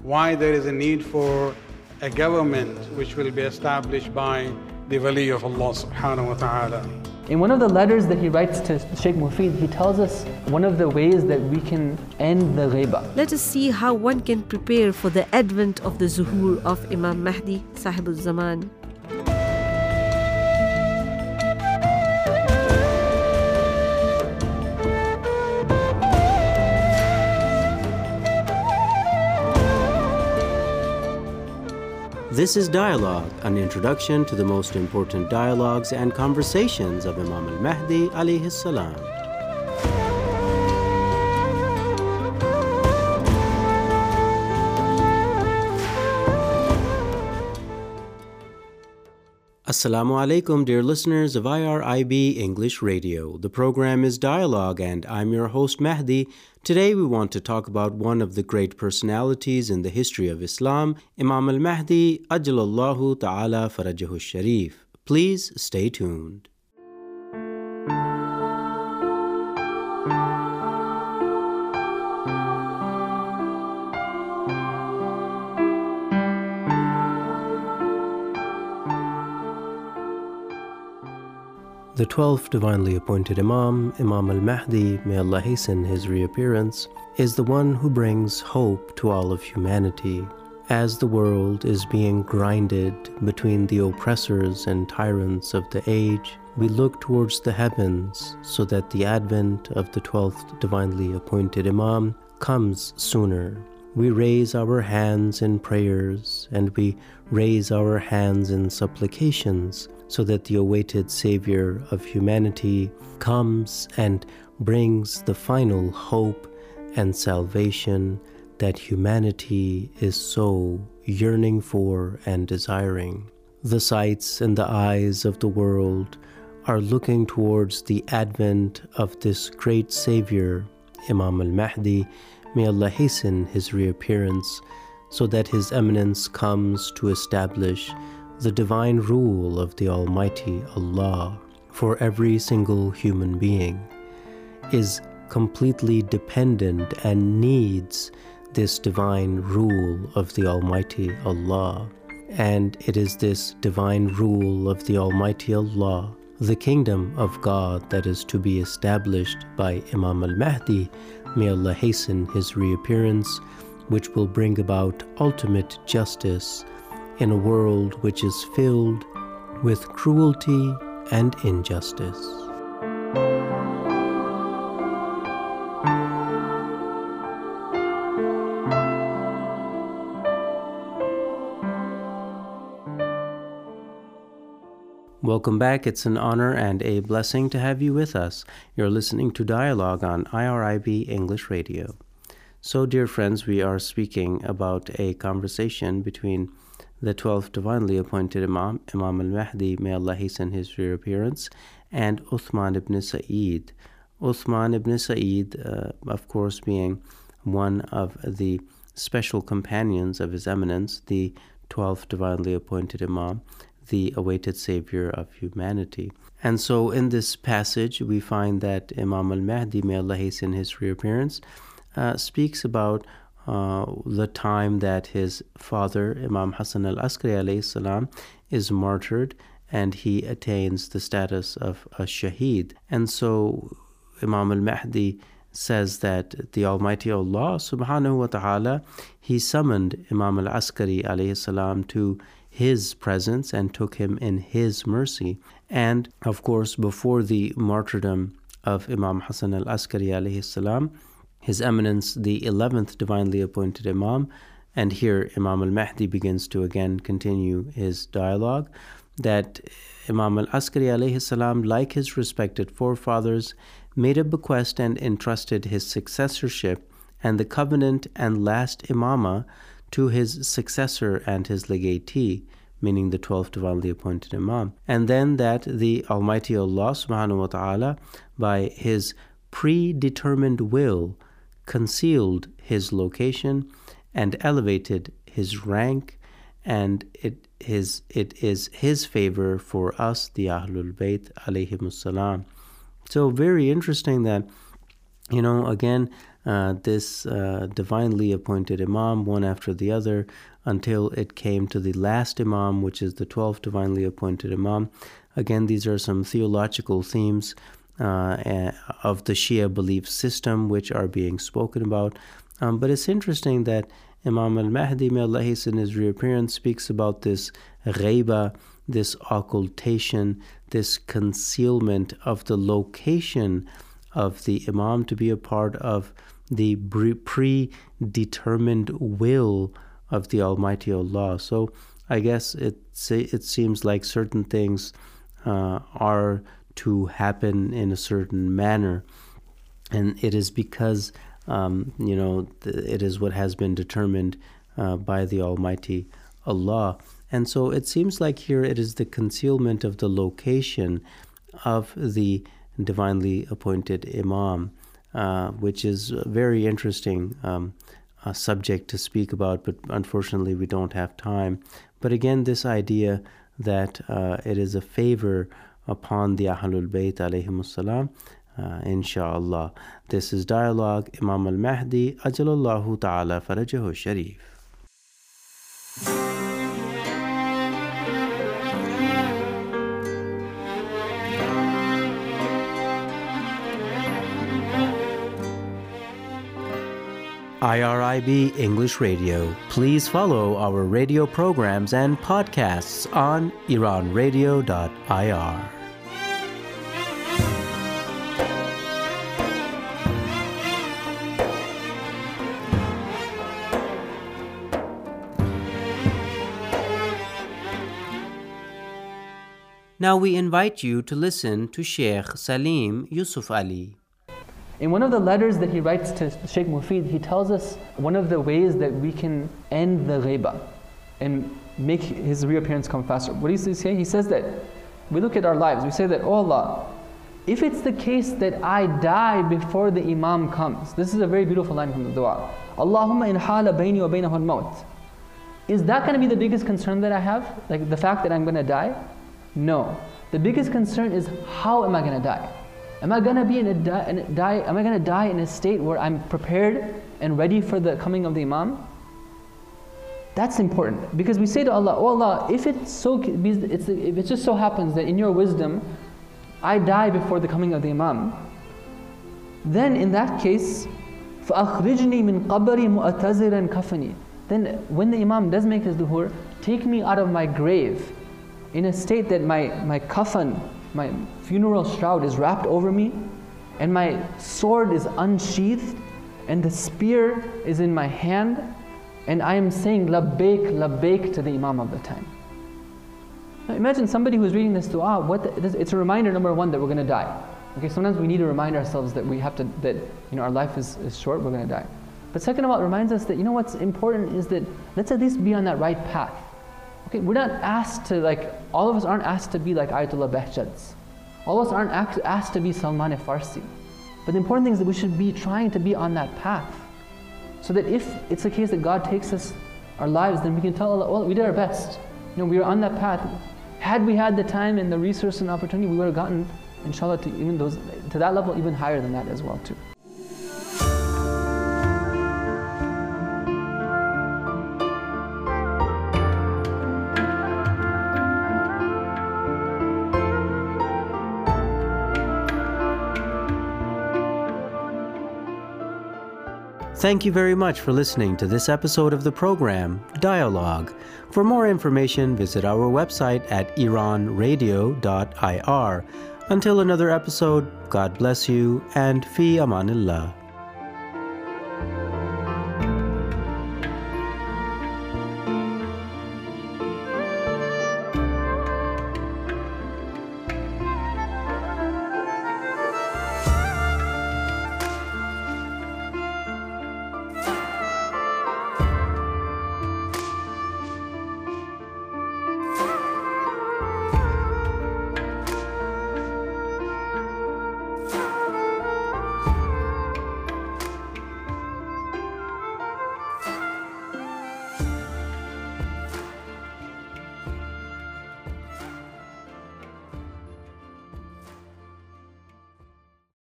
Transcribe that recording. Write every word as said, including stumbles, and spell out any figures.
why there is a need for a government which will be established by the wali of Allah subhanahu wa ta'ala. In one of the letters that he writes to Sheikh Mufid, he tells us one of the ways that we can end the ghaiba. Let us see how one can prepare for the advent of the zuhur of Imam Mahdi, Sahib al-Zaman. This is Dialogue, an introduction to the most important dialogues and conversations of Imam al-Mahdi alayhi salam. Assalamu alaikum, dear listeners of I R I B English Radio. The program is Dialogue, and I'm your host Mahdi. Today we want to talk about one of the great personalities in the history of Islam, Imam al-Mahdi, Ajjalallahu Ta'ala Farajahu Sharif. Please stay tuned. The twelfth divinely appointed Imam, Imam al-Mahdi, may Allah hasten his reappearance, is the one who brings hope to all of humanity. As the world is being grinded between the oppressors and tyrants of the age, we look towards the heavens so that the advent of the twelfth divinely appointed Imam comes sooner. We raise our hands in prayers and we raise our hands in supplications so that the awaited Savior of humanity comes and brings the final hope and salvation that humanity is so yearning for and desiring. The sights and the eyes of the world are looking towards the advent of this great Savior, Imam al-Mahdi. May Allah hasten his reappearance so that His Eminence comes to establish the divine rule of the Almighty Allah for every single human being is completely dependent and needs this divine rule of the Almighty Allah. And it is this divine rule of the Almighty Allah, the kingdom of God, that is to be established by Imam al-Mahdi, may Allah hasten his reappearance, which will bring about ultimate justice in a world which is filled with cruelty and injustice. Welcome back. It's an honor and a blessing to have you with us. You're listening to Dialogue on I R I B English Radio. So, dear friends, we are speaking about a conversation between the twelfth divinely appointed Imam, Imam al-Mahdi, may Allah hasten his reappearance, and Uthman ibn Sa'id. Uthman ibn Sa'id, uh, of course, being one of the special companions of His Eminence, the twelfth divinely appointed Imam, the awaited Savior of humanity. And so in this passage, we find that Imam al-Mahdi, may Allah hasten his reappearance, uh, speaks about Uh, the time that his father, Imam Hassan al-Askari alayhi salam, is martyred and he attains the status of a shaheed. And so Imam al-Mahdi says that the Almighty Allah subhanahu wa ta'ala, He summoned Imam al-Askari alayhi salam to His presence and took him in His mercy. And of course, before the martyrdom of Imam Hassan al-Askari alayhi salam, His Eminence, the eleventh divinely appointed Imam, and here Imam al-Mahdi begins to again continue his dialogue, that Imam al-Askari alayhi salam, like his respected forefathers, made a bequest and entrusted his successorship and the covenant and last imama to his successor and his legatee, meaning the twelfth divinely appointed Imam. And then that the Almighty Allah subhanahu wa ta'ala, by His predetermined will, concealed his location and elevated his rank, and it is it is his favor for us, the Ahlul Bayt alayhimus salam. So very interesting that you know, again, uh, this uh, divinely appointed Imam, one after the other, until it came to the last Imam, which is the twelfth divinely appointed Imam. Again, these are some theological themes uh, of the Shia belief system which are being spoken about. Um, but it's interesting that Imam al-Mahdi, may Allah hasten his reappearance, speaks about this ghaiba, this occultation, this concealment of the location of the Imam to be a part of the predetermined will of the Almighty Allah. So I guess it it seems like certain things uh, are to happen in a certain manner, and it is because um, you know it is what has been determined uh, by the Almighty Allah. And so it seems like here it is the concealment of the location of the divinely appointed Imam, uh, which is a very interesting um, uh, subject to speak about, but unfortunately we don't have time. But again, this idea that uh, it is a favor upon the Ahlul Bayt alayhimus salam, uh, inshallah. This is Dialogue, Imam al-Mahdi, Ajalallahu ta'ala farajahu sharif. I R I B English Radio. Please follow our radio programs and podcasts on iran radio dot I R. Now we invite you to listen to Sheikh Salim Yusuf Ali. In one of the letters that he writes to Sheikh Mufid, he tells us one of the ways that we can end the ghaiba and make his reappearance come faster. What does he say? He says that we look at our lives, we say that, oh Allah, if it's the case that I die before the Imam comes, this is a very beautiful line from the dua. Allahumma in hala bayni wa baynahu al-maut. Is that going to be the biggest concern that I have? Like the fact that I'm going to die? No. The biggest concern is, how am I going to die? Am I gonna be in a die, in a die? Am I gonna die in a state where I'm prepared and ready for the coming of the Imam? That's important, because we say to Allah, "Oh Allah, if it's so, it's, if it just so happens that in Your wisdom, I die before the coming of the Imam, then in that case, فَأَخْرِجْنِي مِنْ قَبَرِ مُؤَتَزِرًا كَفَنِي." Then when the Imam does make his duhur, take me out of my grave in a state that my my kafan, my funeral shroud, is wrapped over me, and my sword is unsheathed, and the spear is in my hand, and I am saying labbaik, labbaik to the Imam of the time. Now imagine somebody who's reading this dua, what the, it's a reminder, number one, that we're going to die. Okay, sometimes we need to remind ourselves that we have to, that you know our life is, is short, we're going to die. But second of all, it reminds us that, you know, what's important is that let's at least be on that right path. Okay, we're not asked to, like, all of us aren't asked to be like Ayatollah Behjads. All of us aren't asked to be Salman Farsi. But the important thing is that we should be trying to be on that path. So that if it's the case that God takes us, our lives, then we can tell Allah, well, we did our best. You know, we were on that path. Had we had the time and the resource and opportunity, we would have gotten, inshallah, to even those, to that level, even higher than that as well too. Thank you very much for listening to this episode of the program, Dialogue. For more information, visit our website at iran radio dot I R. Until another episode, God bless you, and fi amanillah.